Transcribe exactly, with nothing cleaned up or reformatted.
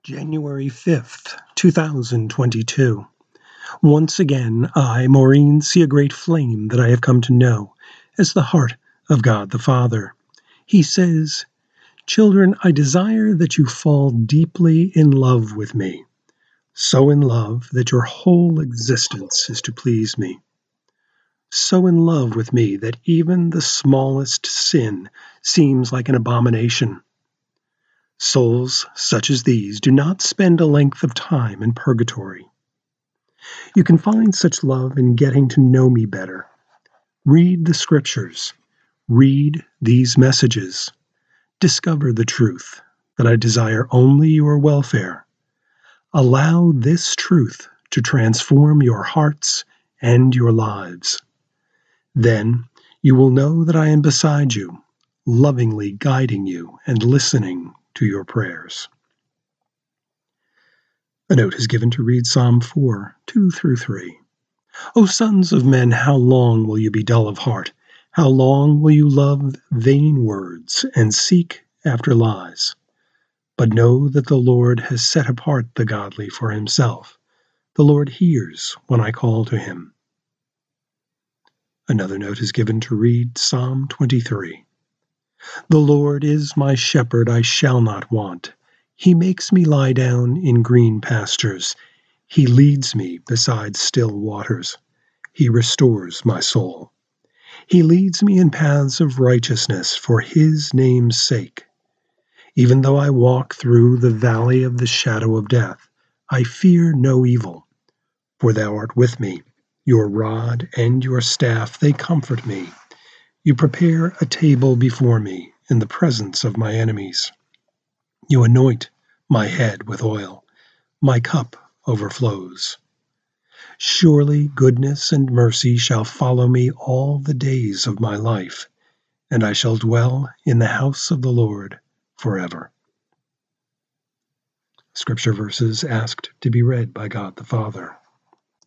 January fifth, two thousand twenty-two. Once again, I, Maureen, see a great flame that I have come to know as the heart of God the Father. He says, "Children, I desire that you fall deeply in love with me, so in love that your whole existence is to please me. So in love with me that even the smallest sin seems like an abomination. Souls such as these do not spend a length of time in purgatory. You can find such love in getting to know me better. Read the scriptures. Read these messages. Discover the truth that I desire only your welfare. Allow this truth to transform your hearts and your lives. Then you will know that I am beside you, lovingly guiding you and listening to your prayers." A note is given to read Psalm four, two through three. O sons of men, how long will you be dull of heart? How long will you love vain words and seek after lies? But know that the Lord has set apart the godly for himself. The Lord hears when I call to him. Another note is given to read Psalm twenty-three. The Lord is my shepherd, I shall not want. He makes me lie down in green pastures. He leads me beside still waters. He restores my soul. He leads me in paths of righteousness for his name's sake. Even though I walk through the valley of the shadow of death, I fear no evil, for thou art with me. Your rod and your staff, they comfort me. You prepare a table before me in the presence of my enemies. You anoint my head with oil. My cup overflows. Surely goodness and mercy shall follow me all the days of my life, and I shall dwell in the house of the Lord forever. Scripture verses asked to be read by God the Father.